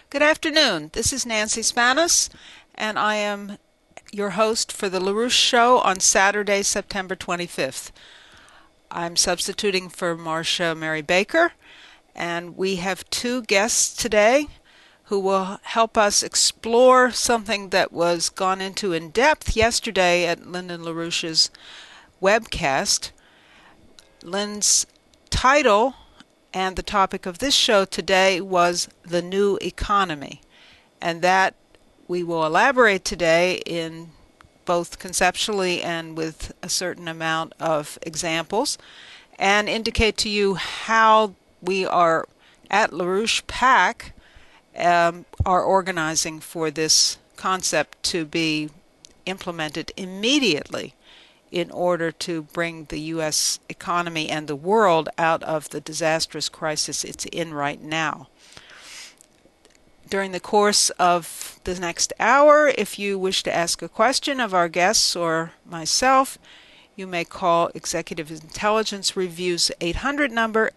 Good afternoon. This is Nancy Spanos, and I am your host for the LaRouche Show on Saturday, September 25th. I'm substituting for Marcia Mary Baker, and we have two guests today who will help us explore something that was gone into in depth yesterday at Lyndon LaRouche's webcast. Lynn's title and the topic of this show today was the new economy, and that we will elaborate today in both conceptually and with a certain amount of examples, and indicate to you how we are at LaRouche PAC are organizing for this concept to be implemented immediately in order to bring the U.S. economy and the world out of the disastrous crisis it's in right now. During the course of the next hour, if you wish to ask a question of our guests or myself, you may call Executive Intelligence Review's 800 number,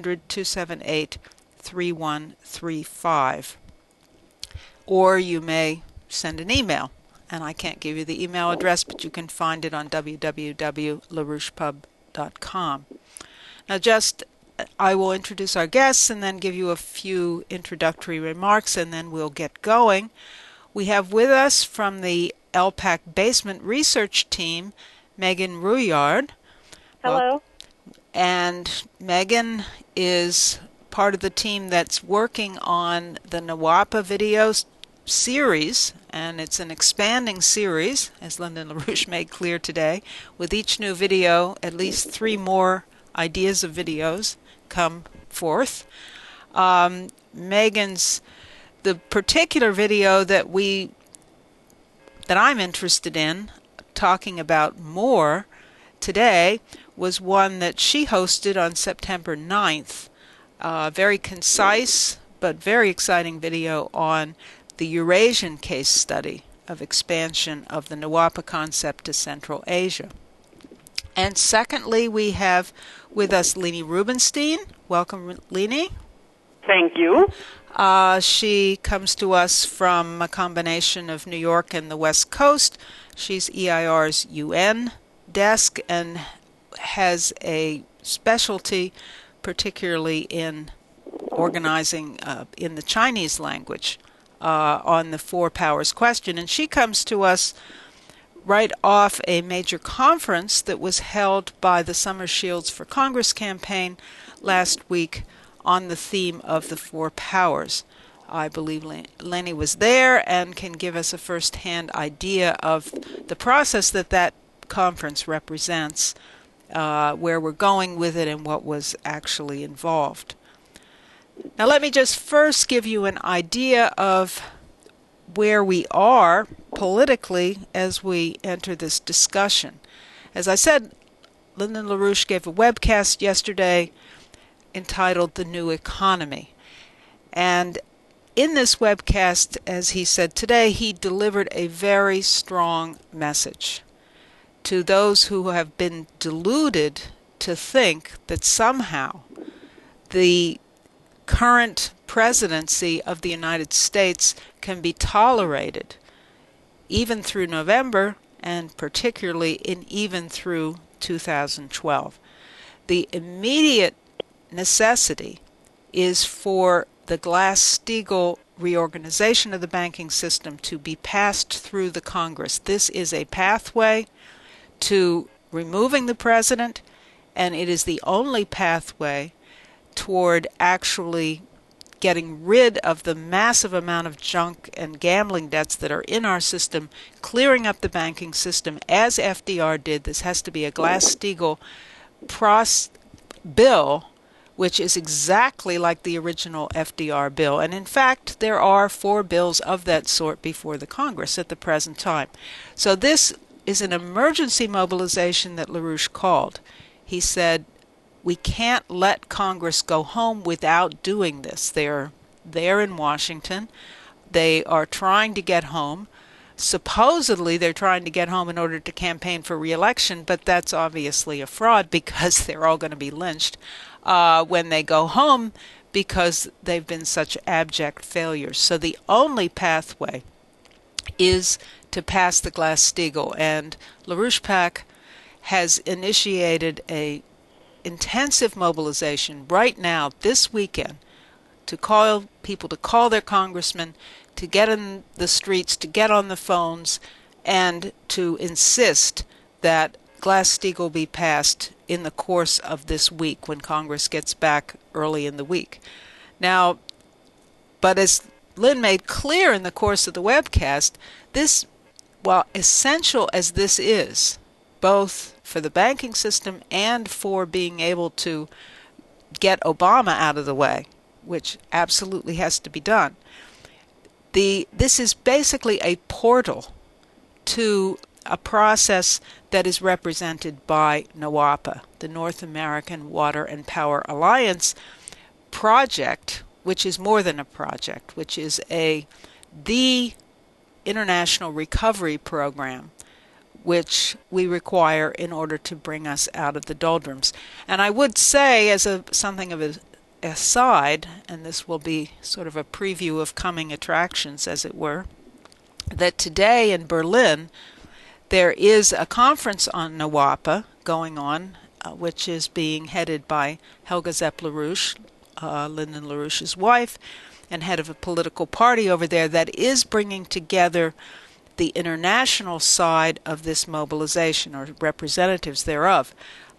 800-278-3135. Or you may send an email. And I can't give you the email address, but you can find it on www.larouchepub.com. Now I will introduce our guests and then give you a few introductory remarks, and then we'll get going. We have with us from the LPAC Basement Research Team, Megan Rouillard. Hello. And Megan is part of the team that's working on the NWAPA videos series, and it's an expanding series, as Lyndon LaRouche made clear today. With each new video, at least 3 more ideas of videos come forth. Megan's the particular video that I'm interested in talking about more today was one that she hosted on September 9th. Very concise but very exciting video on the Eurasian case study of expansion of the NWAPA concept to Central Asia. And secondly, we have with us Leni Rubenstein. Welcome, Leni. Thank you. She comes to us from a combination of New York and the West Coast. She's EIR's UN desk and has a specialty particularly in organizing in the Chinese language on the Four Powers question. And she comes to us right off a major conference that was held by the Summer Shields for Congress campaign last week on the theme of the Four Powers. I believe Leni was there and can give us a first-hand idea of the process that conference represents, where we're going with it and what was actually involved. Now let me just first give you an idea of where we are politically as we enter this discussion. As I said, Lyndon LaRouche gave a webcast yesterday entitled The New Economy. And in this webcast, as he said today, he delivered a very strong message to those who have been deluded to think that somehow the current presidency of the United States can be tolerated even through November and particularly even through 2012. The immediate necessity is for the Glass-Steagall reorganization of the banking system to be passed through the Congress. This is a pathway to removing the president, and it is the only pathway toward actually getting rid of the massive amount of junk and gambling debts that are in our system, clearing up the banking system as FDR did. This has to be a Glass-Steagall bill, which is exactly like the original FDR bill. And in fact, there are 4 bills of that sort before the Congress at the present time. So this is an emergency mobilization that LaRouche called. He said, we can't let Congress go home without doing this. They're there in Washington. They are trying to get home. Supposedly, they're trying to get home in order to campaign for re-election, but that's obviously a fraud because they're all going to be lynched when they go home because they've been such abject failures. So the only pathway is to pass the Glass-Steagall, and LaRouche PAC has initiated a intensive mobilization right now, this weekend, to call people to call their congressmen, to get in the streets, to get on the phones, and to insist that Glass-Steagall be passed in the course of this week when Congress gets back early in the week. Now, but as Lynn made clear in the course of the webcast, this, while essential as this is, both for the banking system and for being able to get Obama out of the way, which absolutely has to be done, this is basically a portal to a process that is represented by NWAPA, the North American Water and Power Alliance project, which is more than a project, which is the international recovery program which we require in order to bring us out of the doldrums. And I would say, as something of an aside, and this will be sort of a preview of coming attractions, as it were, that today in Berlin there is a conference on NWAPA going on, which is being headed by Helga Zepp LaRouche, Lyndon LaRouche's wife, and head of a political party over there that is bringing together the international side of this mobilization, or representatives thereof.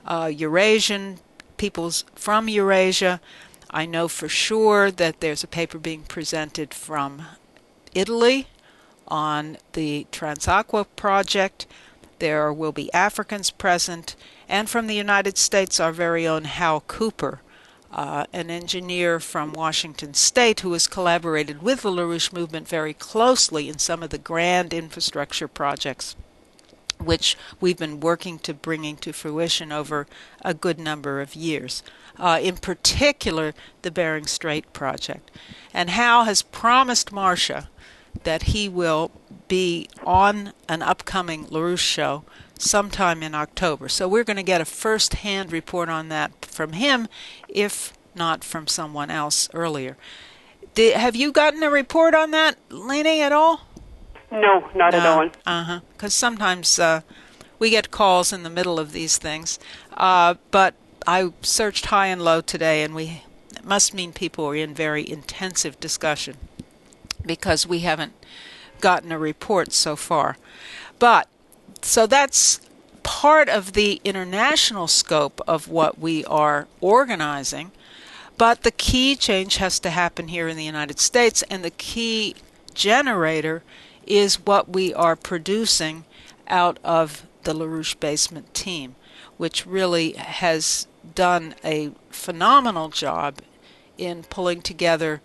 Eurasian peoples from Eurasia. I know for sure that there's a paper being presented from Italy on the Transaqua project. There will be Africans present, and from the United States, our very own Hal Cooper, an engineer from Washington State who has collaborated with the LaRouche movement very closely in some of the grand infrastructure projects which we've been working to bringing to fruition over a good number of years, in particular the Bering Strait project. And Hal has promised Marcia that he will be on an upcoming LaRouche show sometime in October. So we're going to get a first-hand report on that from him, if not from someone else earlier. Have you gotten a report on that, Lainey, at all? No, not at all. Because sometimes we get calls in the middle of these things. But I searched high and low today, and it must mean people are in very intensive discussion, because we haven't gotten a report so far. But so that's part of the international scope of what we are organizing. But the key change has to happen here in the United States, and the key generator is what we are producing out of the LaRouche Basement team, which really has done a phenomenal job in pulling together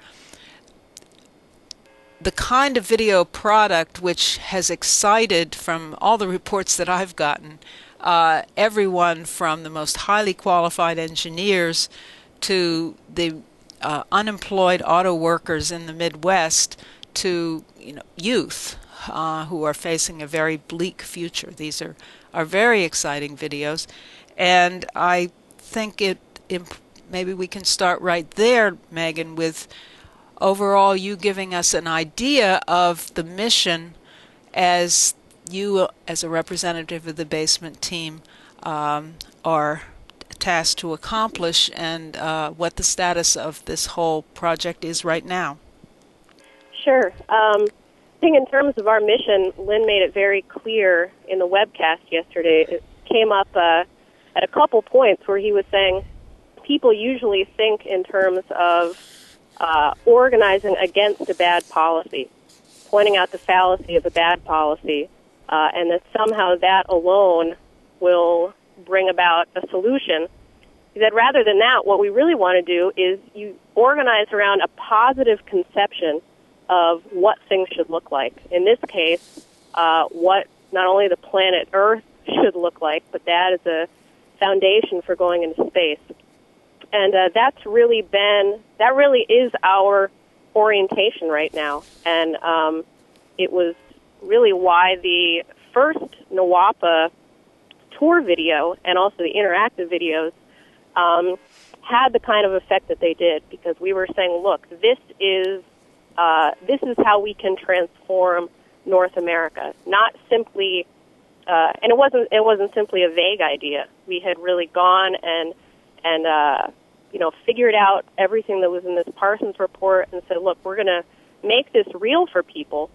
the kind of video product which has excited, from all the reports that I've gotten, everyone from the most highly qualified engineers to the unemployed auto workers in the Midwest to youth who are facing a very bleak future. These are very exciting videos, and I think maybe we can start right there, Megan, with overall you giving us an idea of the mission as you, as a representative of the basement team, are tasked to accomplish, and what the status of this whole project is right now. Sure. I think in terms of our mission, Lynn made it very clear in the webcast yesterday. It came up at a couple points where he was saying people usually think in terms of organizing against a bad policy, pointing out the fallacy of a bad policy, and that somehow that alone will bring about a solution. He said rather than that, what we really want to do is you organize around a positive conception of what things should look like. In this case, what not only the planet Earth should look like, but that is a foundation for going into space. And that really is our orientation right now. And it was really why the first NWAPA tour video and also the interactive videos had the kind of effect that they did, because we were saying, look, this is how we can transform North America. Not simply, and it wasn't simply a vague idea. We had really gone and figured out everything that was in this Parsons report and said, look, we're going to make this real for people,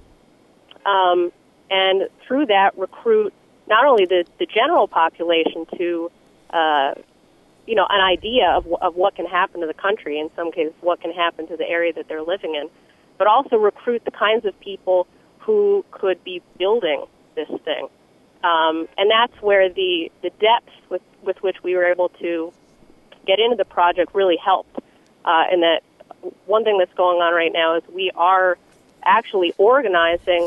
and through that recruit not only the general population to an idea of what can happen to the country, in some cases what can happen to the area that they're living in, but also recruit the kinds of people who could be building this thing. And that's where the depth with which we were able to get into the project really helped. And that one thing that's going on right now is we are actually organizing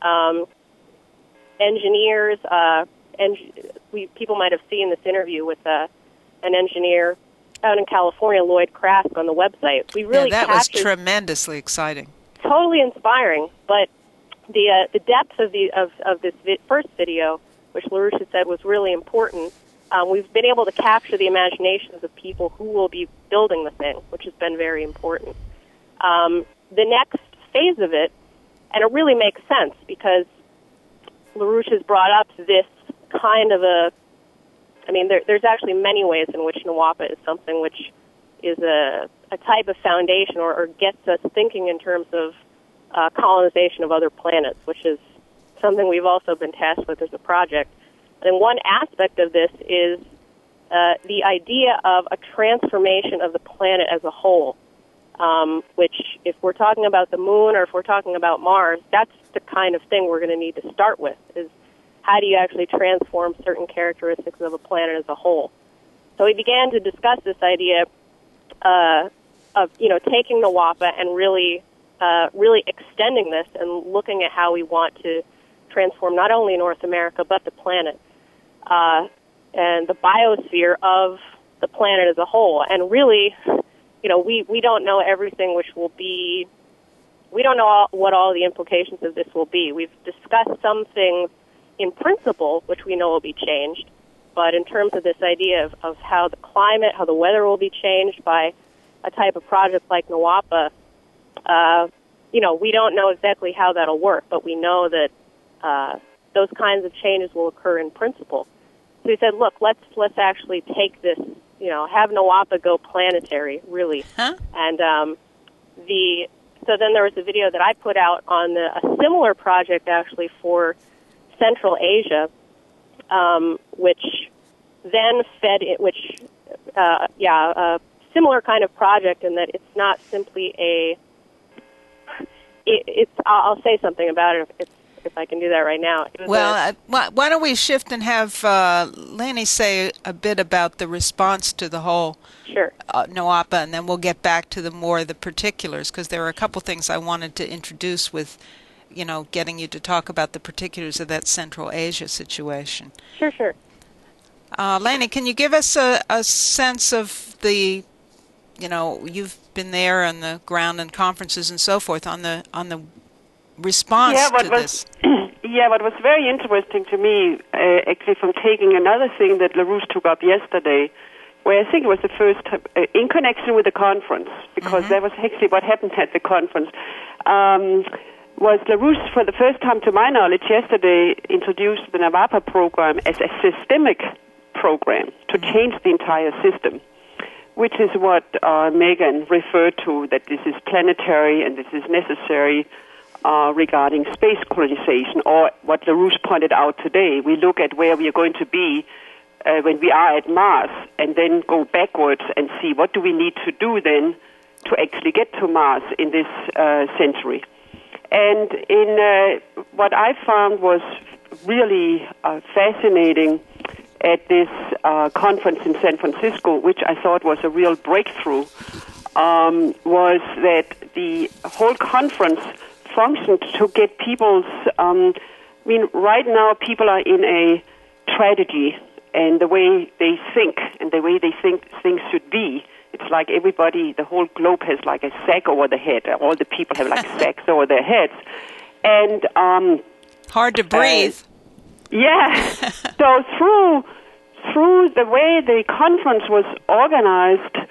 engineers. People might have seen this interview with an engineer out in California, Lloyd Krask, on the website. We really that was tremendously exciting, totally inspiring. But the depth of this first video, which LaRouche had said was really important, we've been able to capture the imaginations of people who will be building the thing, which has been very important. The next phase of it, and it really makes sense because LaRouche has brought up this kind of there's actually many ways in which NWOPA is something which is a type of foundation or gets us thinking in terms of colonization of other planets, which is something we've also been tasked with as a project. And one aspect of this is the idea of a transformation of the planet as a whole, which if we're talking about the moon or if we're talking about Mars, that's the kind of thing we're going to need to start with, is how do you actually transform certain characteristics of a planet as a whole? So we began to discuss this idea of taking NWOPA and really extending this and looking at how we want to transform not only North America but the planet and the biosphere of the planet as a whole. And really, we don't know everything, we don't know what all the implications of this will be. We've discussed some things in principle, which we know will be changed, but in terms of this idea of how the climate, how the weather will be changed by a type of project like NWOPA, we don't know exactly how that'll work, but we know that those kinds of changes will occur in principle. So we said, look, let's actually take this, have NWOPA go planetary, really. Huh? And so then there was a video that I put out on a similar project actually for Central Asia, which then fed it, a similar kind of project in that it's not simply I'll say something about it if I can do that right now. Well, why don't we shift and have Lanny say a bit about the response to the whole NWOPA, and then we'll get back to the particulars, because there are a couple things I wanted to introduce with, getting you to talk about the particulars of that Central Asia situation. Sure. Lanny, can you give us a sense of the, you've been there on the ground and conferences and so forth, on the response to this? Yeah, what was very interesting to me, actually from taking another thing that LaRouche took up yesterday, where I think it was the first time, in connection with the conference, because that was actually what happened at the conference, was LaRouche, for the first time to my knowledge yesterday, introduced the NWOPA program as a systemic program to change the entire system, which is what Megan referred to, that this is planetary and this is necessary regarding space colonization, or what LaRouche pointed out today. We look at where we are going to be when we are at Mars, and then go backwards and see what do we need to do then to actually get to Mars in this century. And in what I found was really fascinating at this conference in San Francisco, which I thought was a real breakthrough, was that the whole conference functioned to get people's, right now people are in a tragedy, and the way they think and the way they think things should be, it's like everybody, the whole globe has like a sack over the head. All the people have like sacks over their heads. And hard to breathe. Yeah. So through the way the conference was organized,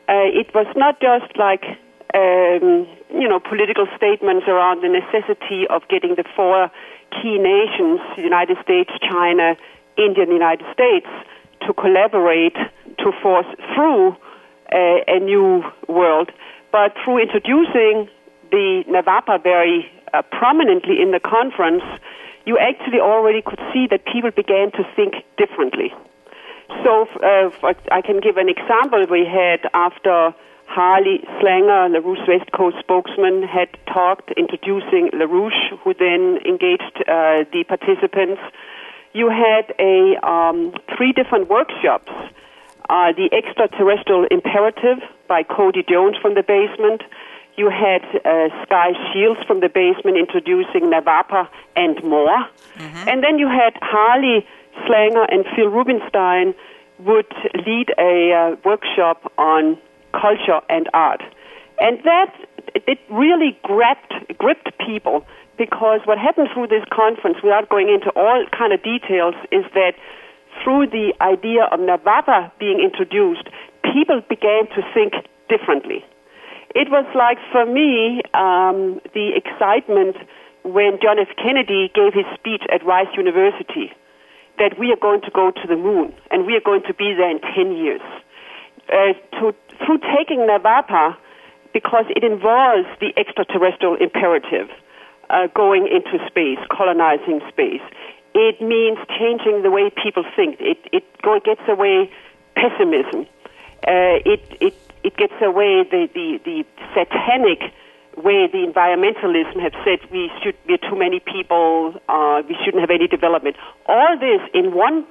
it was not just like political statements around the necessity of getting the four key nations, the United States, China, India, and the United States, to collaborate to force through a new world, but through introducing the NAVAPA very prominently in the conference, you actually already could see that people began to think differently. So I can give an example. We had, after Harley Slanger, LaRouche West Coast spokesman, had talked, introducing LaRouche, who then engaged the participants. You had 3 different workshops. The Extraterrestrial Imperative by Cody Jones from the basement. You had Sky Shields from the basement introducing NAVAPA and more. Mm-hmm. And then you had Harley Slanger and Phil Rubinstein would lead a workshop on culture and art. And that, it really gripped people, because what happened through this conference, without going into all kind of details, is that through the idea of NAVAPA being introduced, people began to think differently. It was like, for me, the excitement when John F. Kennedy gave his speech at Rice University, that we are going to go to the moon, and we are going to be there in 10 years. Through taking NAVAPA, because it involves the extraterrestrial imperative, going into space, colonizing space, it means changing the way people think. It gets away pessimism. It gets away the satanic way the environmentalism have said we're too many people, we shouldn't have any development. All this in one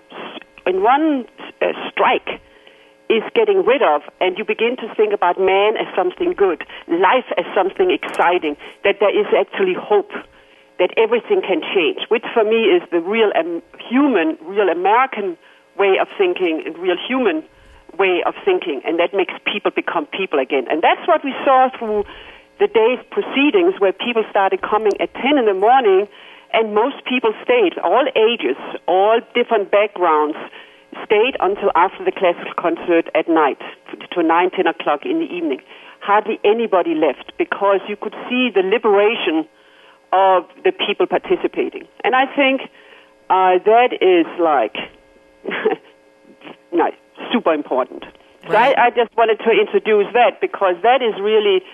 strike is getting rid of, and you begin to think about man as something good, life as something exciting, that there is actually hope, that everything can change, which for me is the real human, real American way of thinking, and real human way of thinking, and that makes people become people again. And that's what we saw through the day's proceedings, where people started coming at 10 in the morning, and most people stayed, all ages, all different backgrounds, stayed until after the classical concert at night, to 9, 10 o'clock in the evening. Hardly anybody left, because you could see the liberation of the people participating. And I think that is like super important. Right. So I just wanted to introduce that, because that is really,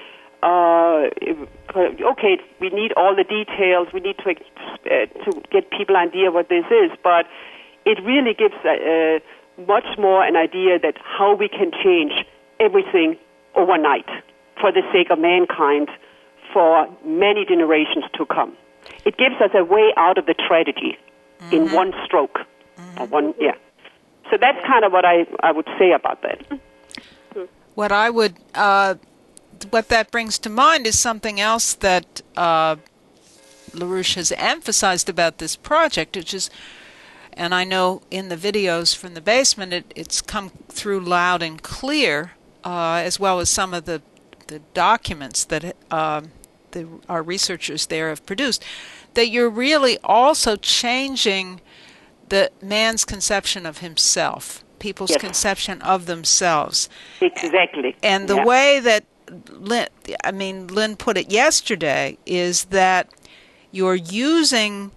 okay, we need all the details, we need to get people an idea what this is, but it really gives much more an idea that how we can change everything overnight for the sake of mankind for many generations to come. It gives us a way out of the tragedy in one stroke. So that's kind of what I would say about that. What I would, what that brings to mind is something else that LaRouche has emphasized about this project, which is, and I know in the videos from the basement it's come through loud and clear, as well as some of the documents that our researchers there have produced, that you're really also changing the man's conception of himself, people's conception of themselves. Exactly. And the way that Lynn put it yesterday is that you're using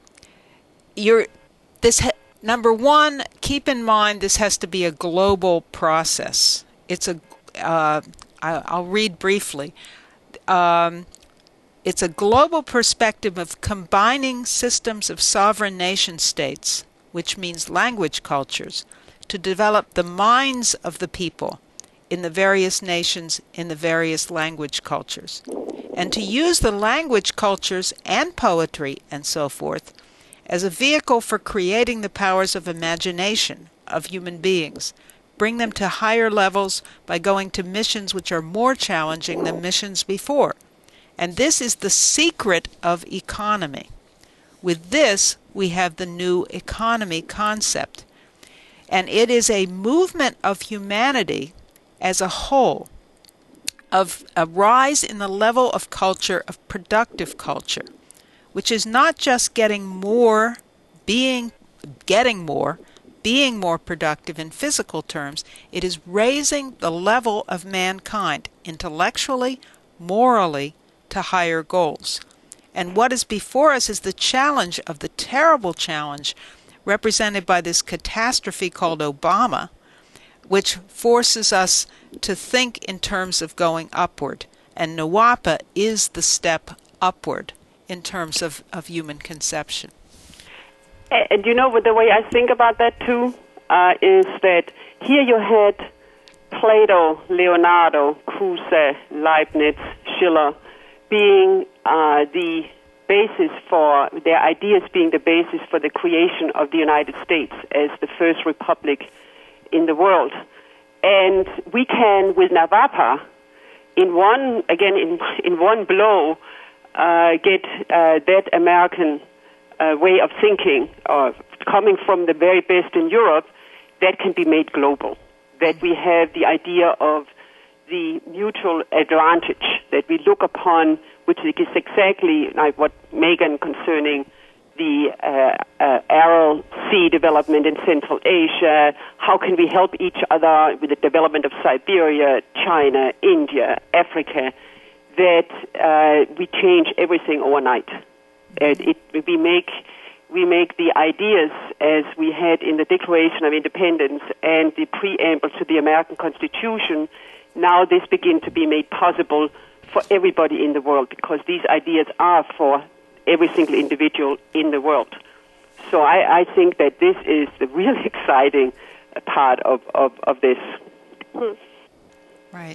number one, keep in mind this has to be a global process. It's I'll read briefly. It's a global perspective of combining systems of sovereign nation states, which means language cultures, to develop the minds of the people in the various nations in the various language cultures, and to use the language cultures and poetry and so forth as a vehicle for creating the powers of imagination of human beings, bring them to higher levels by going to missions which are more challenging than missions before. And this is the secret of economy. With this, we have the new economy concept. And it is a movement of humanity as a whole, of a rise in the level of culture, of productive culture, which is not just getting more, being more productive in physical terms. It is raising the level of mankind intellectually, morally, to higher goals. And what is before us is the challenge of the terrible challenge represented by this catastrophe called Obama, which forces us to think in terms of going upward. And NWOPA is the step upward in terms of human conception. And you know, the way I think about that too is that here you had Plato, Leonardo, Cusa, Leibniz, Schiller being the basis for their ideas, being the basis for the creation of the United States as the first republic in the world. And we can, with NWOPA, in one blow, get that American way of thinking, coming from the very best in Europe, that can be made global. That we have the idea of the mutual advantage that we look upon, which is exactly like what Megan concerning the Aral Sea development in Central Asia. How can we help each other with the development of Siberia, China, India, Africa? That we change everything overnight. We make the ideas as we had in the Declaration of Independence and the preamble to the American Constitution. Now this begins to be made possible for everybody in the world, because these ideas are for every single individual in the world. So I think that this is the really exciting part of this. Right.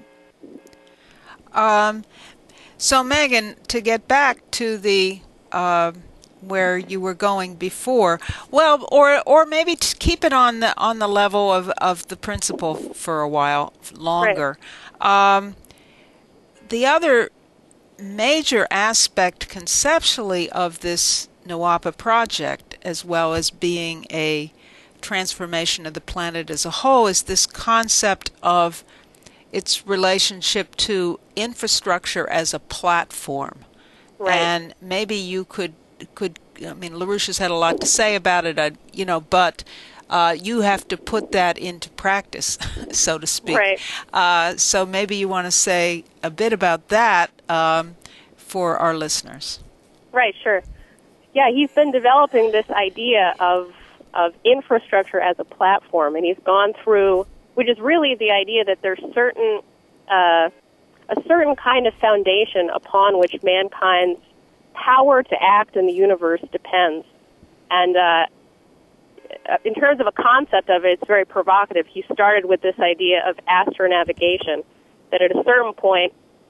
So Megan, to get back to the where you were going before, well, or maybe to keep it on the level of the principle for a while longer. Right. The other major aspect conceptually of this NWOPA project, as well as being a transformation of the planet as a whole, is this concept of its relationship to infrastructure as a platform. Right. And maybe you could I mean, LaRouche has had a lot to say about it, but you have to put that into practice, so to speak. Right. So maybe you want to say a bit about that for our listeners. Right, sure. Yeah, he's been developing this idea of infrastructure as a platform, and he's gone through, which is really the idea that there's a certain kind of foundation upon which mankind's power to act in the universe depends. And in terms of a concept of it, it's very provocative. He started with this idea of astronavigation, that at a certain point,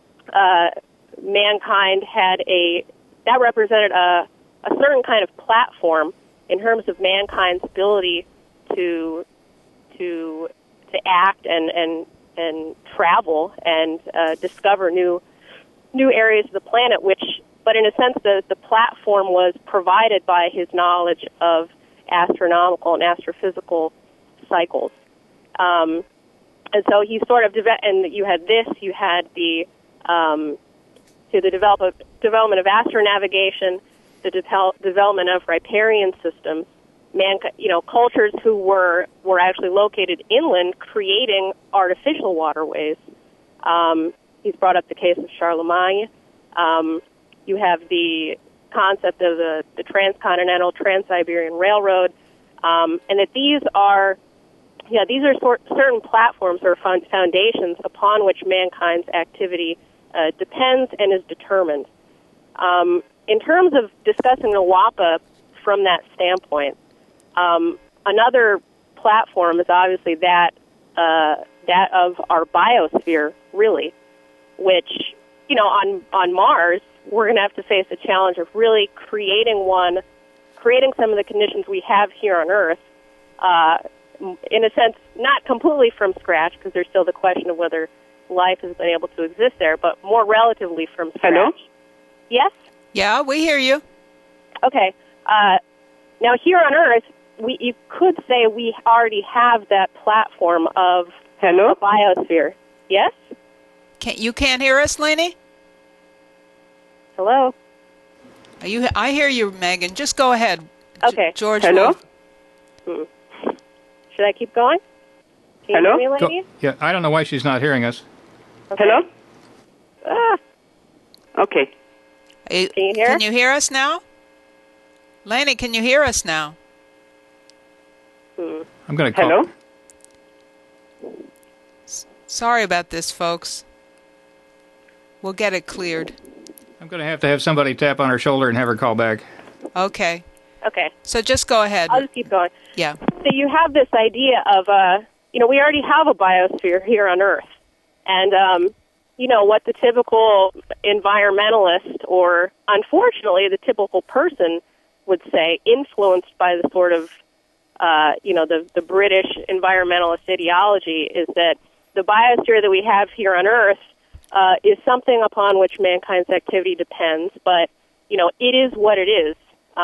mankind had that represented a certain kind of platform in terms of mankind's ability to act and travel and discover new areas of the planet, but in a sense, the platform was provided by his knowledge of astronomical and astrophysical cycles. And so he sort of and you had the development of astronavigation, the development of riparian systems, cultures who were actually located inland, creating artificial waterways. He's brought up the case of Charlemagne. You have the concept of the transcontinental Trans-Siberian Railroad, and that these are certain platforms or foundations upon which mankind's activity depends and is determined. In terms of discussing NWOPA from that standpoint, another platform is obviously that of our biosphere, really, which, on Mars, we're going to have to face the challenge of really creating some of the conditions we have here on Earth, in a sense, not completely from scratch, because there's still the question of whether life has been able to exist there, but more relatively from scratch. Hello? Yes? Yeah, we hear you. Okay. Now, here on Earth, you could say we already have that platform of Hello? a biosphere. Yes? You can't hear us, Lainey? Hello? I hear you, Megan. Just go ahead. Okay. George. Hello? Should I keep going? Can Hello? you hear me, ladies? Yeah, I don't know why she's not hearing us. Okay. Hello? Okay. Can you hear? Can you hear us now? Laney, can you hear us now? I'm going to call. Hello? Sorry about this, folks. We'll get it cleared. I'm going to have somebody tap on her shoulder and have her call back. Okay. Okay. So just go ahead. I'll just keep going. Yeah. So you have this idea of, we already have a biosphere here on Earth. And, what the typical environmentalist or, unfortunately, the typical person would say, influenced by the sort of, the British environmentalist ideology, is that the biosphere that we have here on Earth is something upon which mankind's activity depends, but, it is what it is.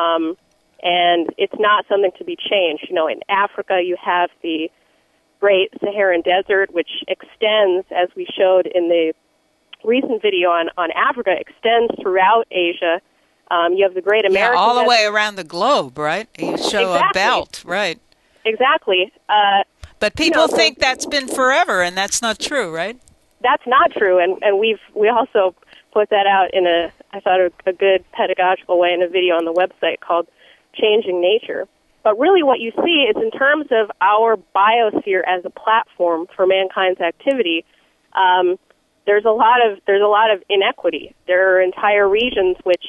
And it's not something to be changed. In Africa, you have the Great Saharan Desert, which extends, as we showed in the recent video on Africa, extends throughout Asia. You have the Great American all the Desert. way around the globe, right? You show Exactly. a belt, right? Exactly. But people think that's been forever, and that's not true, right? That's not true, and we also put that out in I thought a good pedagogical way in a video on the website called Changing Nature. But really what you see is in terms of our biosphere as a platform for mankind's activity, there's a lot of inequity. There are entire regions which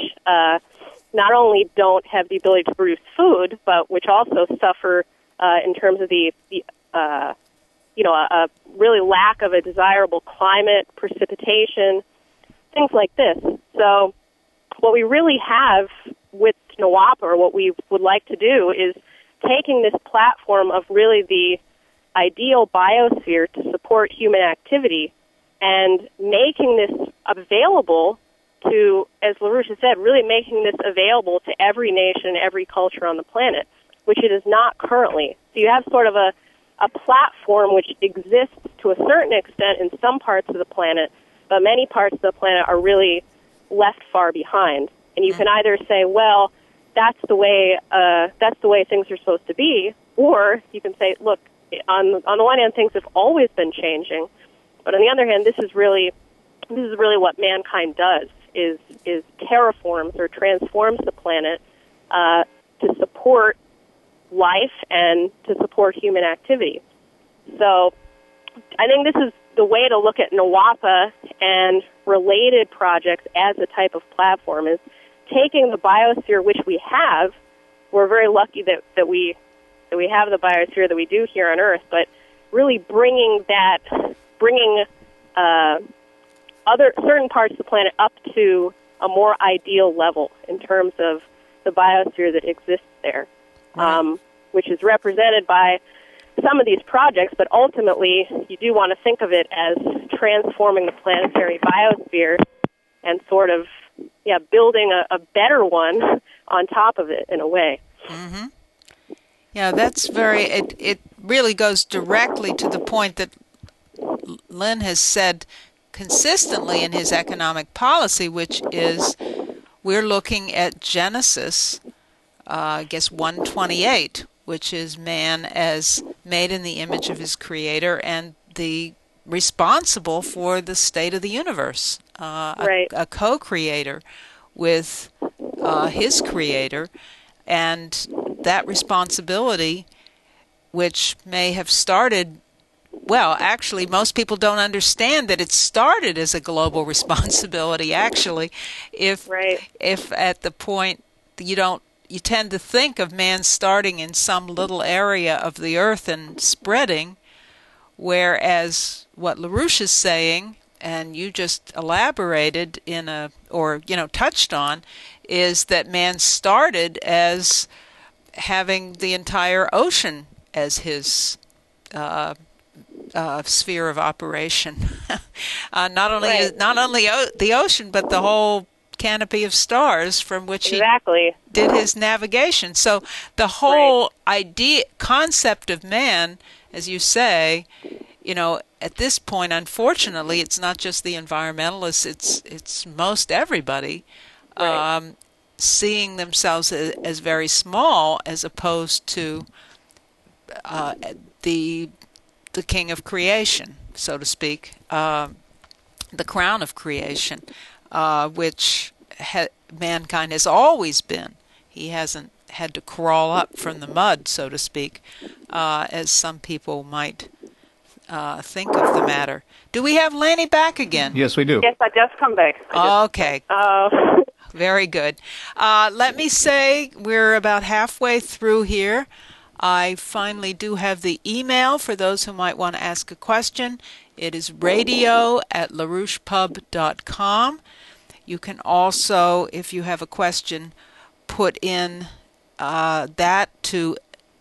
not only don't have the ability to produce food, but which also suffer in terms of a really lack of a desirable climate, precipitation, things like this. So what we really have with NWAPA, or what we would like to do, is taking this platform of really the ideal biosphere to support human activity and making this available to, as LaRouche said, really making this available to every nation, every culture on the planet, which it is not currently. So you have sort of a platform which exists to a certain extent in some parts of the planet, but many parts of the planet are really left far behind. And you can either say, well, that's the way things are supposed to be, or you can say, look, on the one hand, things have always been changing, but on the other hand, this is really what mankind does, is terraforms or transforms the planet to support life and to support human activity. So I think this is the way to look at NWAPA and related projects as a type of platform, is taking the biosphere which we have. We're very lucky that we have the biosphere that we do here on Earth, but really bringing other certain parts of the planet up to a more ideal level in terms of the biosphere that exists there, which is represented by some of these projects, but ultimately you do want to think of it as transforming the planetary biosphere and sort of, building a better one on top of it in a way. Mm-hmm. Yeah, that's it really goes directly to the point that Lynn has said consistently in his economic policy, which is we're looking at Genesis, 1:28, which is man as made in the image of his creator and the responsible for the state of the universe, a co-creator with his creator, and that responsibility, which may have started, well, actually, most people don't understand that it started as a global responsibility, actually, if at the point you tend to think of man starting in some little area of the earth and spreading, whereas what LaRouche is saying, and you just elaborated touched on, is that man started as having the entire ocean as his sphere of operation. Not only the ocean, but the whole canopy of stars from which he did his navigation. So the whole concept of man, as you say, at this point, unfortunately, it's not just the environmentalists, it's most everybody seeing themselves as very small, as opposed to the king of creation, so to speak, the crown of creation, which mankind has always been. He hasn't had to crawl up from the mud, so to speak, as some people might think of the matter. Do we have Lanny back again? Yes, we do. Yes, I just come back. Okay. Very good. Let me say we're about halfway through here. I finally do have the email for those who might want to ask a question. It is radio@larouchepub.com. You can also, if you have a question, put in that to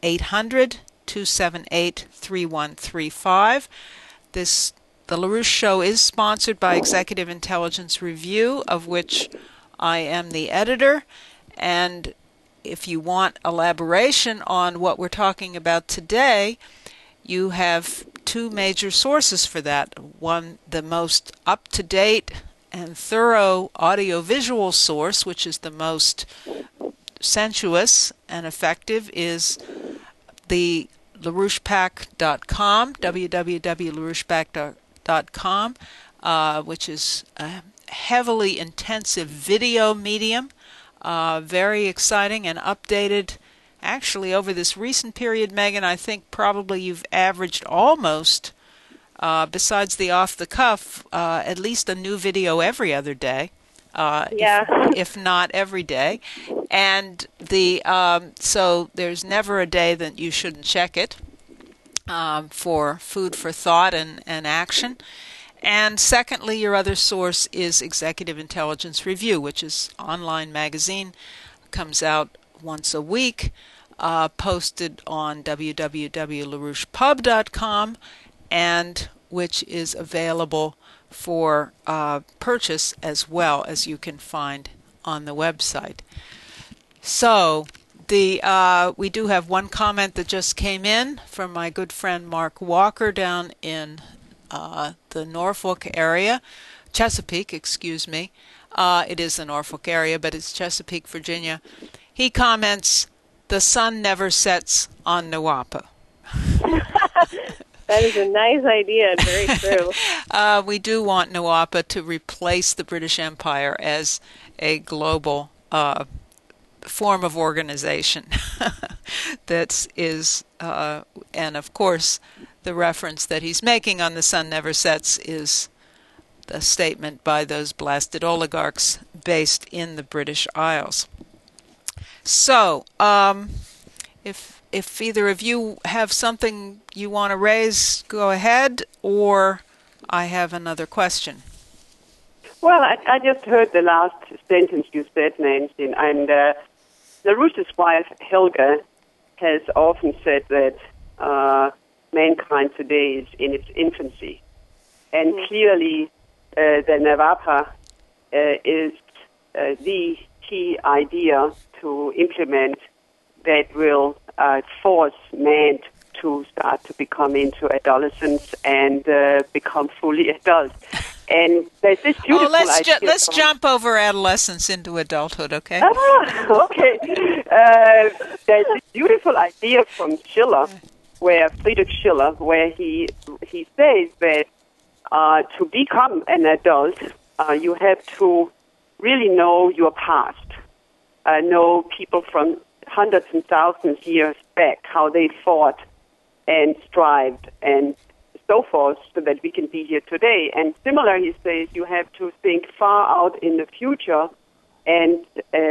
800-278-3135. The LaRouche Show is sponsored by Executive Intelligence Review, of which I am the editor, and if you want elaboration on what we're talking about today, you have two major sources for that. One, the most up-to-date and thorough audiovisual source, which is the most sensuous and effective, is the LaRouchePAC.com, www.larouchepac.com, which is a heavily intensive video medium, very exciting and updated. Actually, over this recent period, Megan, I think probably you've averaged almost, besides the off-the-cuff, at least a new video every other day. If not every day. And so there's never a day that you shouldn't check it for food for thought and action. And secondly, your other source is Executive Intelligence Review, which is online magazine, comes out once a week, posted on www.larouchepub.com, and which is available for purchase as well, as you can find on the website. So we do have one comment that just came in from my good friend Mark Walker down in the Norfolk area, Chesapeake, excuse me. It is the Norfolk area, but it's Chesapeake, Virginia. He comments, "The sun never sets on Nawapa." That is a nice idea and very true. We do want Nawapa to replace the British Empire as a global form of organization. That is, and of course, the reference that he's making on the sun never sets is the statement by those blasted oligarchs based in the British Isles. So, if either of you have something you want to raise, go ahead, or I have another question. Well, I just heard the last sentence you said, Nancy, and LaRouche's wife, Helga, has often said that mankind today is in its infancy. And clearly, the Nawapa is the key idea to implement that will force man to start to become into adolescence and become fully adult. And there's this beautiful idea. Let's jump over adolescence into adulthood, okay? Okay. There's this beautiful idea from Schiller, Friedrich Schiller, where he says that to become an adult, you have to really know your past, know people from hundreds and thousands of years back, how they fought and strived and so forth, so that we can be here today. And similar, he says, you have to think far out in the future and,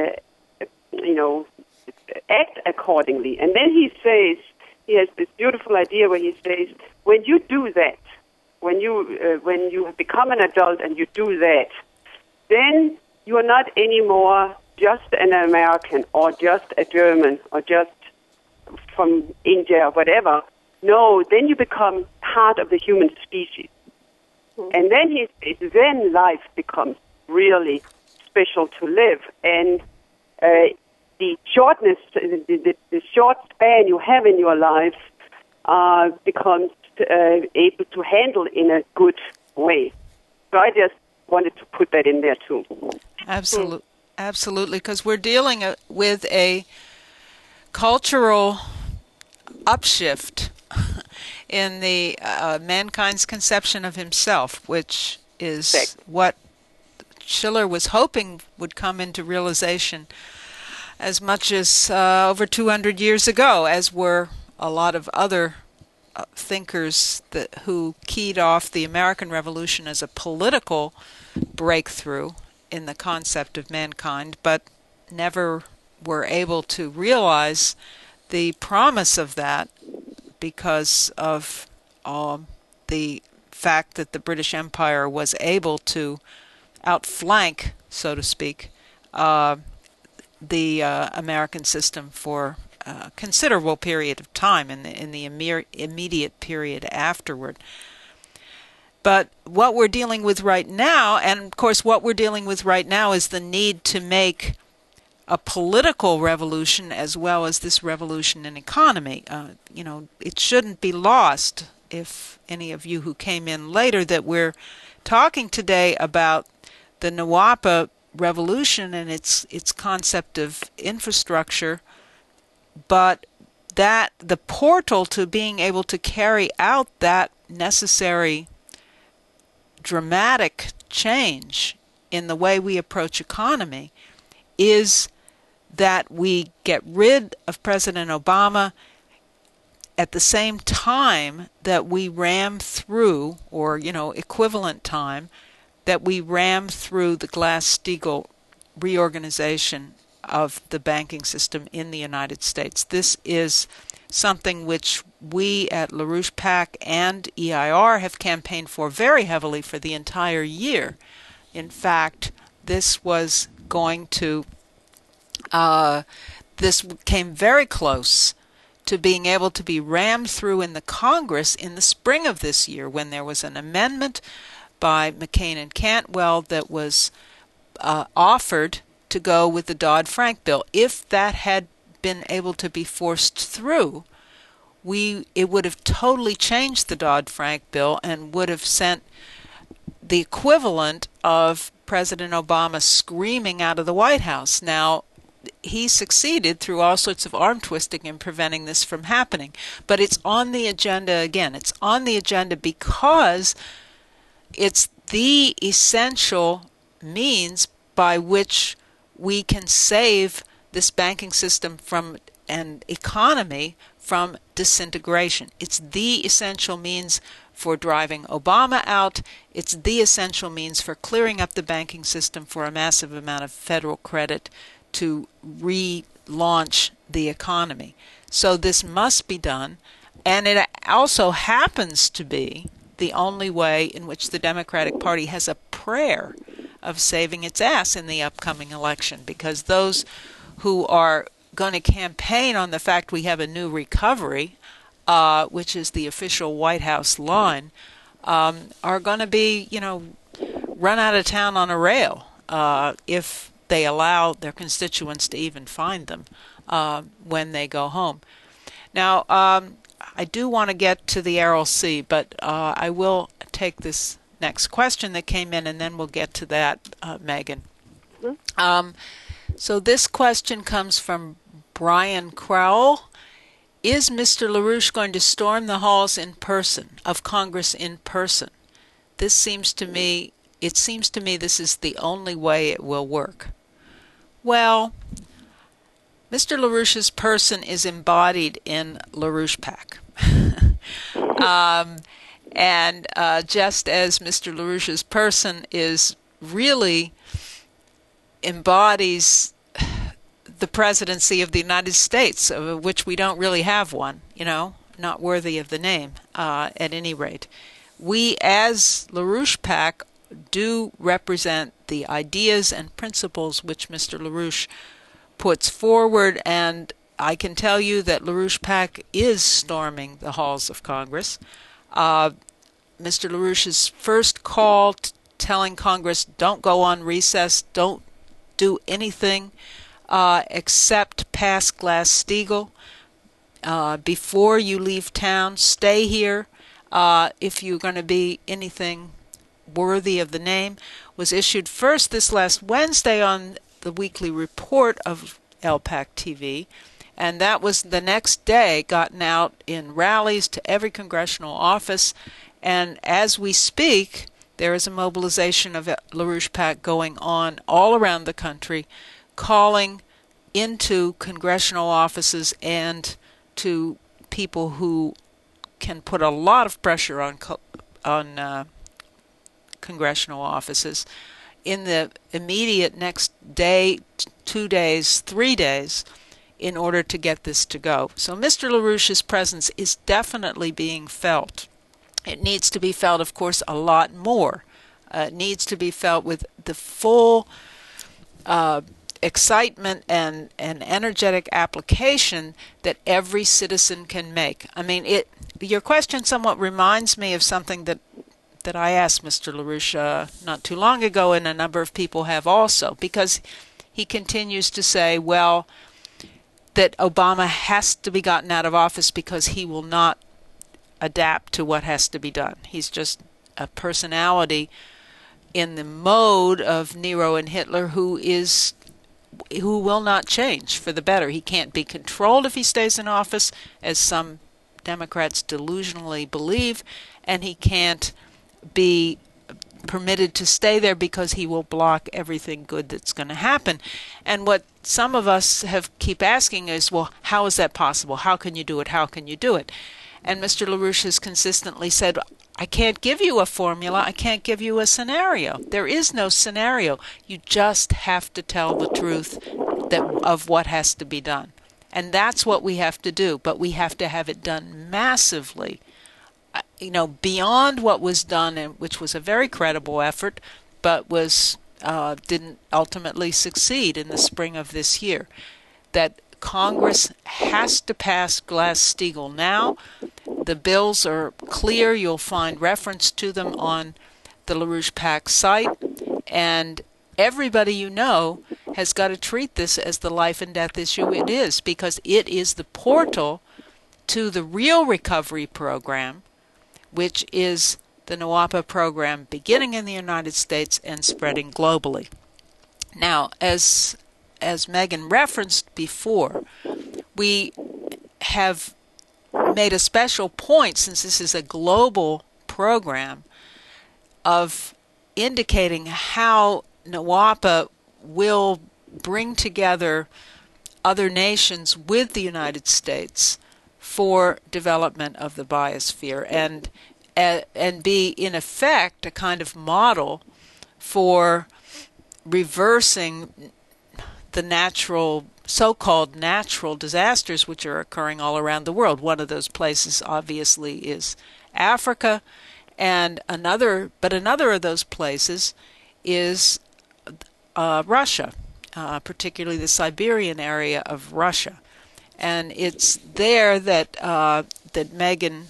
act accordingly. And then he says, he has this beautiful idea where he says, when you do that, when you have become an adult and you do that, then you are not anymore just an American or just a German or just from India or whatever. No, then you become part of the human species. And then then life becomes really special to live. And the shortness, the short span you have in your life becomes able to handle in a good way. So I just wanted to put that in there too. Absolutely, because we're dealing with a cultural upshift in the mankind's conception of himself, which is Correct. what Schiller was hoping would come into realization as much as over 200 years ago, as were a lot of other thinkers who keyed off the American Revolution as a political breakthrough in the concept of mankind, but never were able to realize the promise of that because of the fact that the British Empire was able to outflank, so to speak, the American system for a considerable period of time in the immediate period afterward. But what we're dealing with right now, and of course what we're dealing with right now, is the need to make a political revolution as well as this revolution in economy. It shouldn't be lost, if any of you who came in later, that we're talking today about the Nawapa revolution and its concept of infrastructure, but that the portal to being able to carry out that necessary dramatic change in the way we approach economy is that we get rid of President Obama at the same time that we ram through, or equivalent time, that we ram through the Glass-Steagall reorganization of the banking system in the United States. This is something which we at LaRouche PAC and EIR have campaigned for very heavily for the entire year. In fact, this was going to, this came very close to being able to be rammed through in the Congress in the spring of this year, when there was an amendment by McCain and Cantwell that was offered to go with the Dodd-Frank bill. If that had been able to be forced through, it would have totally changed the Dodd-Frank bill and would have sent the equivalent of President Obama screaming out of the White House. Now, he succeeded through all sorts of arm twisting in preventing this from happening. But it's on the agenda again. It's on the agenda because it's the essential means by which we can save this banking system from and economy from disintegration. It's the essential means for driving Obama out. It's the essential means for clearing up the banking system for a massive amount of federal credit to relaunch the economy. So this must be done, and it also happens to be the only way in which the Democratic Party has a prayer of saving its ass in the upcoming election, because those who are going to campaign on the fact we have a new recovery, which is the official White House line, are going to be, run out of town on a rail if they allow their constituents to even find them when they go home. Now, I do want to get to the RLC, but I will take this next question that came in, and then we'll get to that, Megan. So this question comes from Brian Crowell. Is Mr. LaRouche going to storm the halls of Congress in person? It seems to me this is the only way it will work. Well, Mr. LaRouche's person is embodied in LaRouche PAC. And just as Mr. LaRouche's person really embodies the presidency of the United States, of which we don't really have one, not worthy of the name, at any rate. We, as LaRouche PAC, do represent the ideas and principles which Mr. LaRouche puts forward, and I can tell you that LaRouche PAC is storming the halls of Congress. Mr. LaRouche's first call telling Congress, don't go on recess, don't do anything except pass Glass-Steagall. Before you leave town, stay here. If you're going to be anything worthy of the name, was issued first this last Wednesday on the weekly report of LPAC TV, And that was the next day gotten out in rallies to every congressional office. And as we speak, there is a mobilization of LaRouche PAC going on all around the country, calling into congressional offices and to people who can put a lot of pressure on congressional offices in the immediate next day, 2 days, 3 days, in order to get this to go. So Mr. LaRouche's presence is definitely being felt. It needs to be felt, of course, a lot more. It needs to be felt with the full excitement and energetic application that every citizen can make. I mean, your question somewhat reminds me of something that I asked Mr. LaRouche not too long ago, and a number of people have also, because he continues to say, well, that Obama has to be gotten out of office because he will not adapt to what has to be done. He's just a personality in the mode of Nero and Hitler who will not change for the better. He can't be controlled if he stays in office, as some Democrats delusionally believe, and he can't be permitted to stay there because he will block everything good that's going to happen. And what some of us keep asking is, well, how is that possible? How can you do it? How can you do it? And Mr. LaRouche has consistently said, I can't give you a formula. I can't give you a scenario. There is no scenario. You just have to tell the truth of what has to be done. And that's what we have to do. But we have to have it done massively, beyond what was done, which was a very credible effort, but didn't ultimately succeed in the spring of this year. That Congress has to pass Glass-Steagall now. The bills are clear. You'll find reference to them on the LaRouche PAC site. And everybody has got to treat this as the life and death issue it is, because it is the portal to the real recovery program, which is the NWOPA program beginning in the United States and spreading globally. Now, as Megan referenced before, we have made a special point, since this is a global program, of indicating how NWOPA will bring together other nations with the United States for development of the biosphere, and be, in effect, a kind of model for reversing the so-called natural disasters which are occurring all around the world. One of those places, obviously, is Africa, and another of those places is Russia, particularly the Siberian area of Russia. And it's there that Megan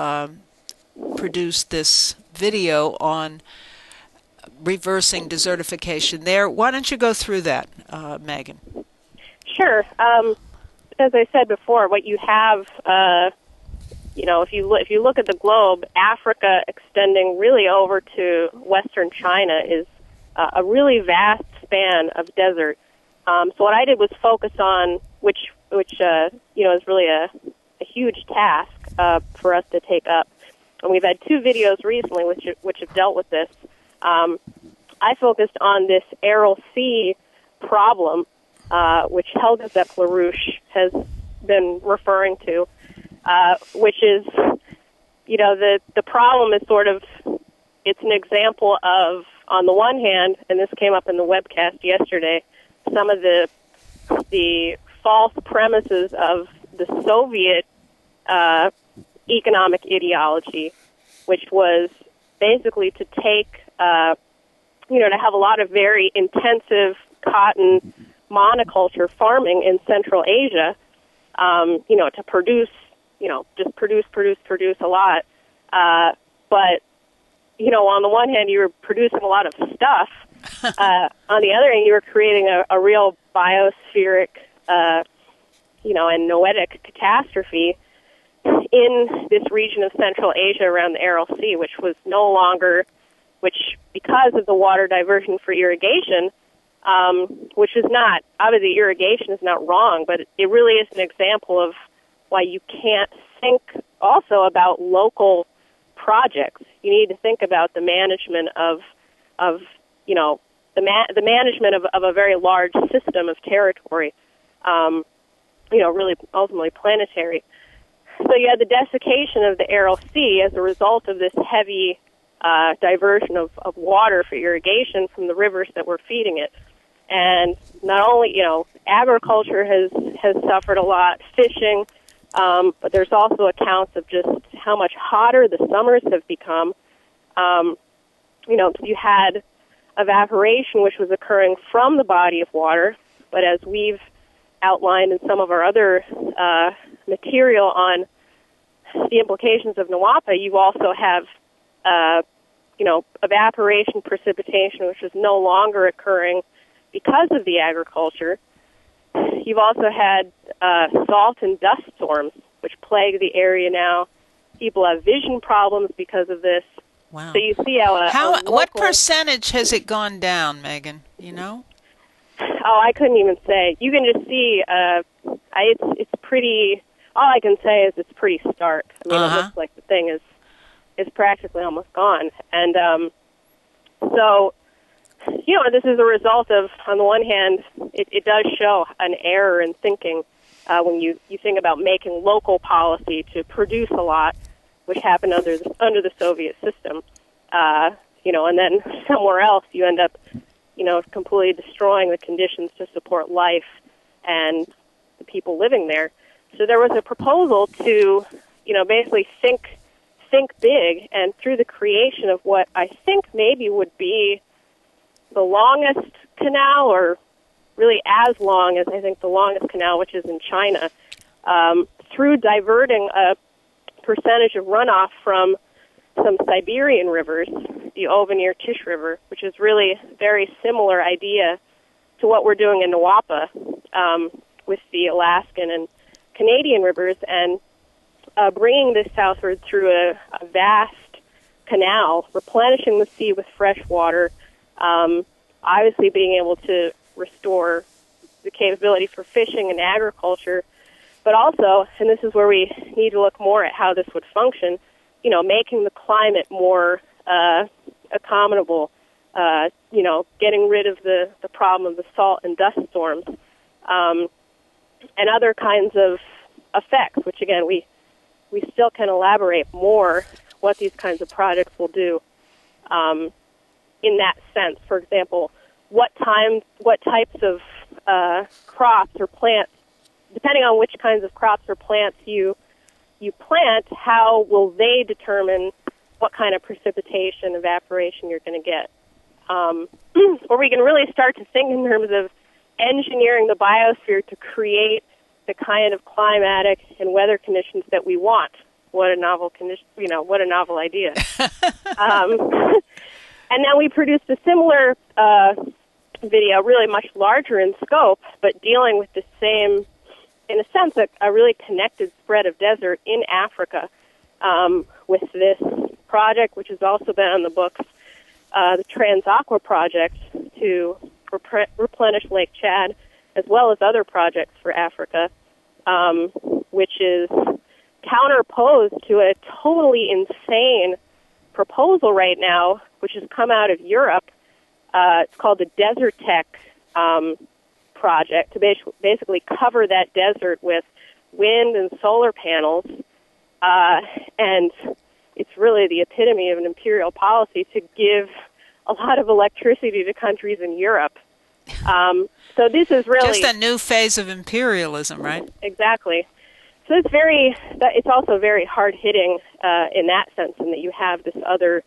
produced this video on reversing desertification there. Why don't you go through that, Megan? Sure. As I said before, what you have, if you look at the globe, Africa extending really over to western China is a really vast span of desert. So what I did was focus on which is really a huge task for us to take up. And we've had 2 videos recently which have dealt with this. I focused on this Aral Sea problem, which Helga Zepp-LaRouche has been referring to, which is, the problem is sort of, it's an example of, on the one hand, and this came up in the webcast yesterday, some of the false premises of the Soviet economic ideology, which was basically to take, to have a lot of very intensive cotton monoculture farming in Central Asia, to produce, just produce a lot. But, on the one hand, you were producing a lot of stuff. On the other hand, you were creating a real biospheric, and noetic catastrophe in this region of Central Asia around the Aral Sea, which because of the water diversion for irrigation, which is not, obviously irrigation is not wrong, but it really is an example of why you can't think also about local projects. You need to think about the management of the management of a very large system of territory, really ultimately planetary. So you had the desiccation of the Aral Sea as a result of this heavy diversion of water for irrigation from the rivers that were feeding it. And not only, agriculture has suffered a lot, fishing, but there's also accounts of just how much hotter the summers have become. You had evaporation, which was occurring from the body of water, but as we've outlined in some of our other material on the implications of NWAPA, you also have, evaporation precipitation, which is no longer occurring because of the agriculture. You've also had salt and dust storms, which plague the area now. People have vision problems because of this. Wow. So you see what percentage has it gone down, Megan? You know? Oh, I couldn't even say. You can just see. It's pretty. All I can say is it's pretty stark. I mean, It looks like the thing is practically almost gone. And so, this is a result of, on the one hand, it does show an error in thinking when you think about making local policy to produce a lot, which happened under the Soviet system. And then somewhere else you end up, completely destroying the conditions to support life and the people living there. So there was a proposal to, basically think big, and through the creation of what I think maybe would be the longest canal, or really as long as I think the longest canal, which is in China, through diverting a percentage of runoff from some Siberian rivers, the Ovenir Tish River, which is really a very similar idea to what we're doing in NWAPA with the Alaskan and Canadian rivers, and bringing this southward through a vast canal, replenishing the sea with fresh water, obviously being able to restore the capability for fishing and agriculture, but also, and this is where we need to look more at how this would function, making the climate more accommodable, getting rid of the problem of the salt and dust storms, and other kinds of effects, which again, we still can elaborate more what these kinds of projects will do in that sense. For example, what types of crops or plants, depending on which kinds of crops or plants you plant, how will they determine what kind of precipitation, evaporation you're going to get? Or we can really start to think in terms of engineering the biosphere to create the kind of climatic and weather conditions that we want. What a novel condition! What a novel idea. And then we produced a similar video, really much larger in scope, but dealing with the same, in a sense, a really connected spread of desert in Africa, with this project, which has also been on the books, the Trans-Aqua project to replenish Lake Chad, as well as other projects for Africa, which is counterposed to a totally insane proposal right now, which has come out of Europe. It's called the Desert Tech project, to basically cover that desert with wind and solar panels. And it's really the epitome of an imperial policy to give a lot of electricity to countries in Europe. So this is really just a new phase of imperialism, right? Exactly. So it's also very hard hitting in that sense, in that you have this other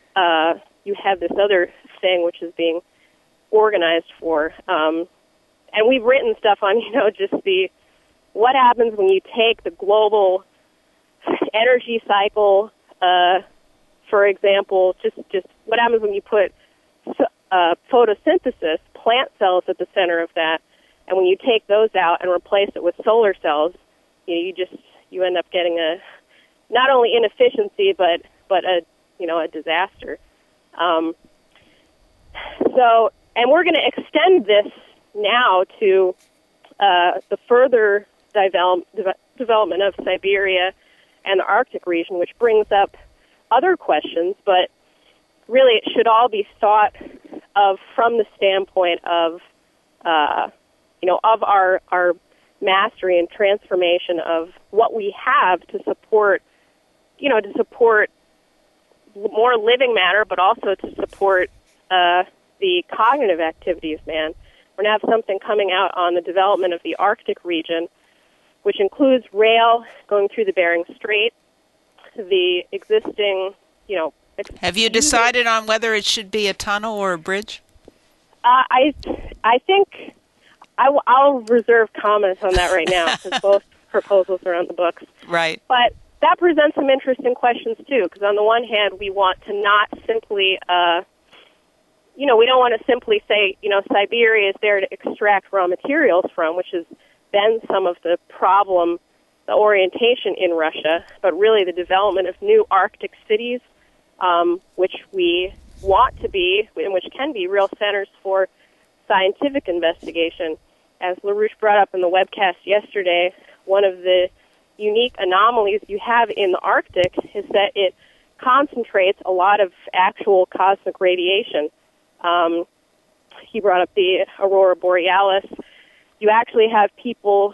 thing which is being organized for. And we've written stuff on just what happens when you take the global energy cycle, for example, just what happens when you put photosynthesis, plant cells at the center of that, and when you take those out and replace it with solar cells, you end up getting a not only inefficiency but a disaster. So And we're going to extend this now to the further development of Siberia and the Arctic region, which brings up other questions, but really it should all be thought of from the standpoint of, of our mastery and transformation of what we have to support more living matter, but also to support the cognitive activities, man. We're going to have something coming out on the development of the Arctic region, which includes rail going through the Bering Strait, the existing, Have you decided on whether it should be a tunnel or a bridge? I think I'll reserve comments on that right now because both proposals are on the books. Right. But that presents some interesting questions too, because on the one hand, we want to not simply, we don't want to simply say, Siberia is there to extract raw materials from, which has been some of the problem, the orientation in Russia, but really the development of new Arctic cities, which we want to be, and which can be real centers for scientific investigation. As LaRouche brought up in the webcast yesterday, one of the unique anomalies you have in the Arctic is that it concentrates a lot of actual cosmic radiation. He brought up the aurora borealis. You actually have people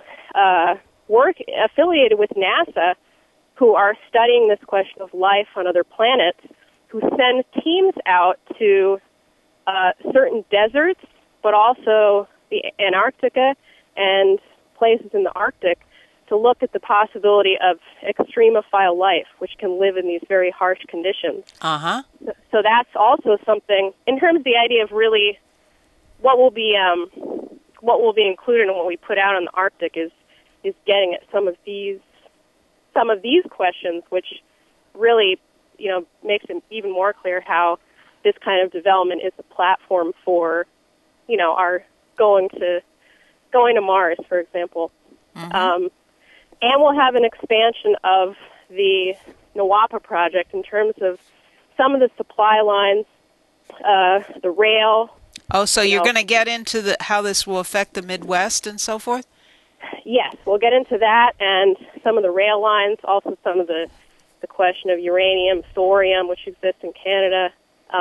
affiliated with NASA who are studying this question of life on other planets, who send teams out to certain deserts, but also the Antarctica and places in the Arctic to look at the possibility of extremophile life, which can live in these very harsh conditions. Uh-huh. So that's also something, in terms of the idea of really what will be included in what we put out in the Arctic is getting at some of these questions, which really, makes it even more clear how this kind of development is a platform for, our going to Mars, for example. Mm-hmm. And we'll have an expansion of the NWAPA project in terms of some of the supply lines, the rail. Oh, so you're going to get into how this will affect the Midwest and so forth? Yes, we'll get into that and some of the rail lines, also some of the question of uranium, thorium, which exists in Canada,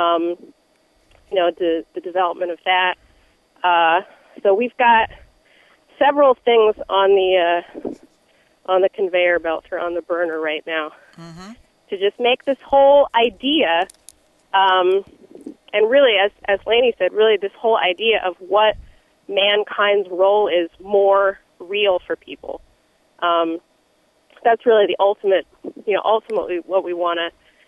the development of that. So we've got several things on the conveyor belt or on the burner right now, mm-hmm. to just make this whole idea, and really, as Lainey said, really this whole idea of what mankind's role is more real for people. That's really the ultimately what we want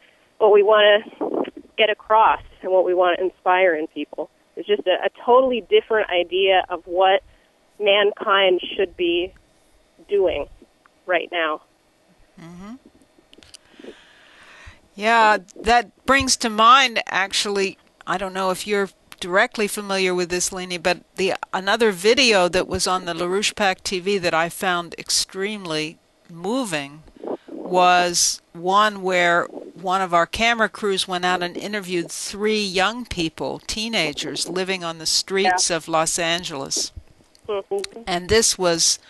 to get across and what we want to inspire in people. It's just a totally different idea of what mankind should be doing right now. Mm-hmm. Yeah, that brings to mind, actually, I don't know if you're directly familiar with this, Lainey, but another video that was on the LaRouche PAC TV that I found extremely moving was one where one of our camera crews went out and interviewed 3 young people, teenagers, living on the streets of Los Angeles. Mm-hmm. And this was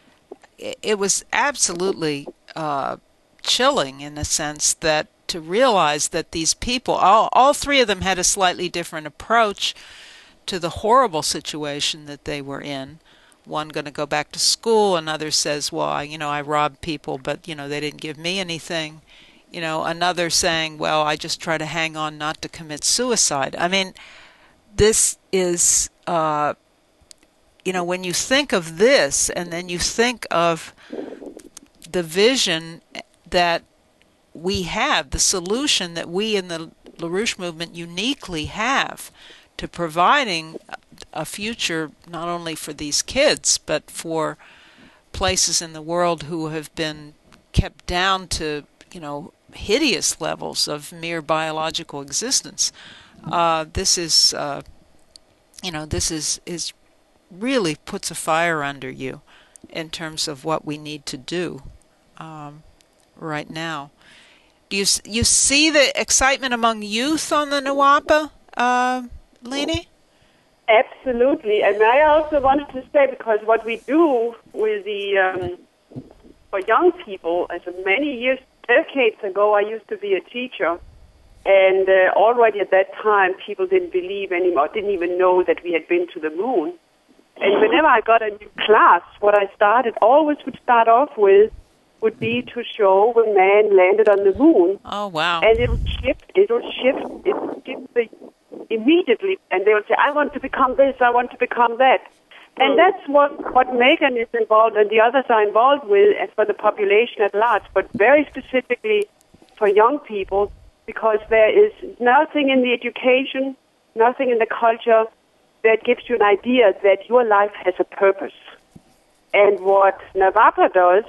absolutely chilling in a sense, that to realize that these people, all 3 of them had a slightly different approach to the horrible situation that they were in. One going to go back to school, another says, well, I robbed people, but, they didn't give me anything. Another saying, well, I just try to hang on not to commit suicide. I mean, this is, when you think of this and then you think of the vision that we have, the solution that we in the LaRouche movement uniquely have to providing a future not only for these kids, but for places in the world who have been kept down to, hideous levels of mere biological existence. This is really puts a fire under you in terms of what we need to do right now. Do you see the excitement among youth on the NWAPA, Lainey? Absolutely. And I also wanted to say, because what we do with the for young people, as many years, decades ago, I used to be a teacher, and already at that time, people didn't believe anymore, didn't even know that we had been to the moon. And whenever I got a new class, what I always would start off with would be to show when man landed on the moon. Oh, wow. And it would shift immediately, and they would say, I want to become this, I want to become that. And that's what Megan is involved and the others are involved with, and for the population at large, but very specifically for young people, because there is nothing in the education, nothing in the culture that gives you an idea that your life has a purpose. And what NAVAPA does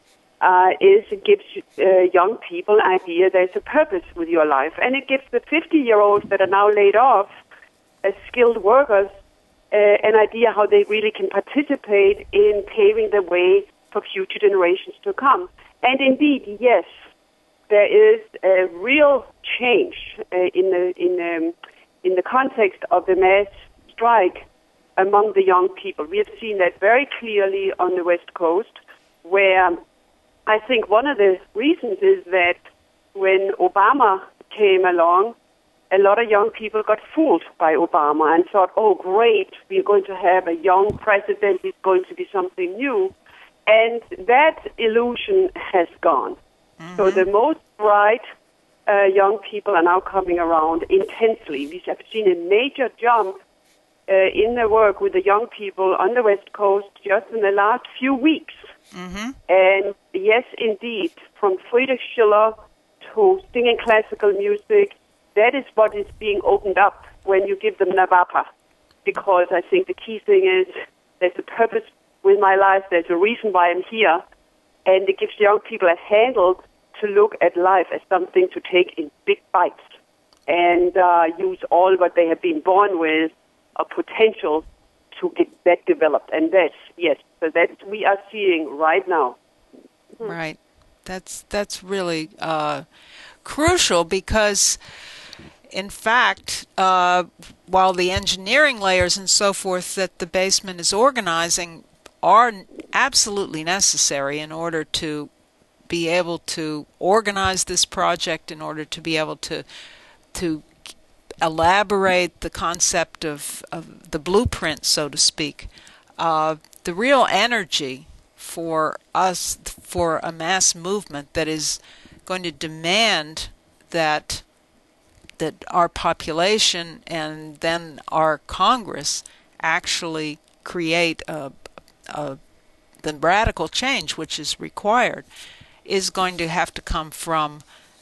is it gives young people an idea there's a purpose with your life. And it gives the 50-year-olds that are now laid off as skilled workers an idea how they really can participate in paving the way for future generations to come. And indeed, yes, there is a real change in the context of the mass strike among the young people. We have seen that very clearly on the West Coast, where I think one of the reasons is that when Obama came along, a lot of young people got fooled by Obama and thought, oh, great, we're going to have a young president, it's going to be something new. And that illusion has gone. Mm-hmm. So the most bright young people are now coming around intensely. We have seen a major jump in the work with the young people on the West Coast just in the last few weeks. Mm-hmm. And yes, indeed, from Friedrich Schiller to singing classical music, that is what is being opened up when you give them NAVAPA. Because I think the key thing is there's a purpose with my life, there's a reason why I'm here, and it gives young people a handle to look at life as something to take in big bites and use all what they have been born with, a potential to get that developed. And that's, yes, so that we are seeing right now. Right. That's really crucial because, in fact, while the engineering layers and so forth that the basement is organizing are absolutely necessary in order to be able to organize this project, in order to be able to elaborate the concept of the blueprint, so to speak. The real energy for us, for a mass movement that is going to demand that our population and then our Congress actually create the radical change which is required, is going to have to come from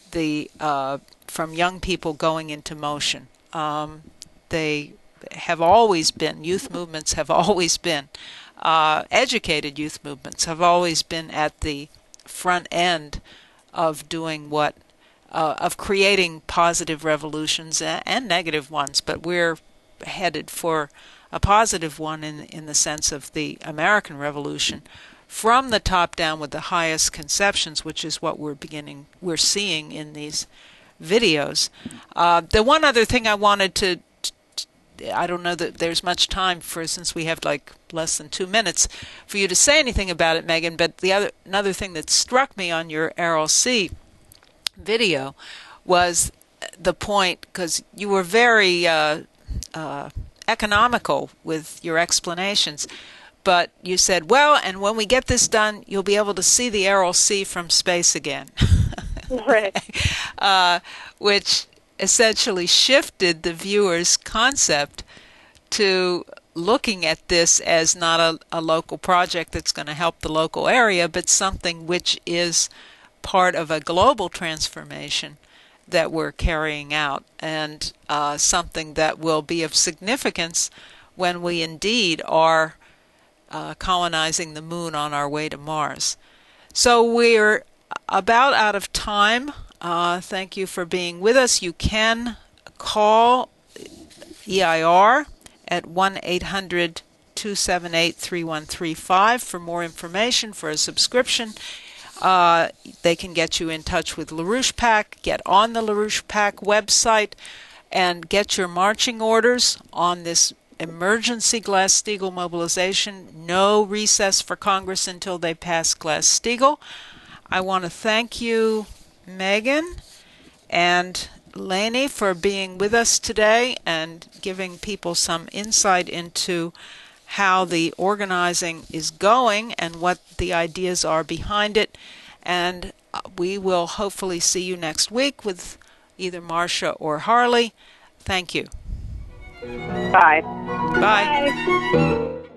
young people going into motion. They have always been, youth movements have always been, educated youth movements have always been at the front end of doing of creating positive revolutions and negative ones, but we're headed for a positive one in the sense of the American Revolution, from the top down with the highest conceptions, which is what we're seeing in these videos. The one other thing I wanted to, I don't know that there's much time for, since we have like less than 2 minutes, for you to say anything about it, Megan, but another thing that struck me on your Errol C. video was the point, because you were very economical with your explanations, but you said, well, and when we get this done, you'll be able to see the Errol C from space again. Right. Which essentially shifted the viewer's concept to looking at this as not a local project that's going to help the local area, but something which is part of a global transformation that we're carrying out, and something that will be of significance when we indeed are colonizing the moon on our way to Mars. So we're about out of time. Thank you for being with us. You can call EIR at 1-800-278-3135 for more information, for a subscription. They can get you in touch with LaRouche PAC, get on the LaRouche PAC website, and get your marching orders on this emergency Glass-Steagall mobilization, no recess for Congress until they pass Glass-Steagall. I want to thank you, Megan and Lainey, for being with us today and giving people some insight into how the organizing is going and what the ideas are behind it. And we will hopefully see you next week with either Marcia or Harley. Thank you. Bye. Bye. Bye.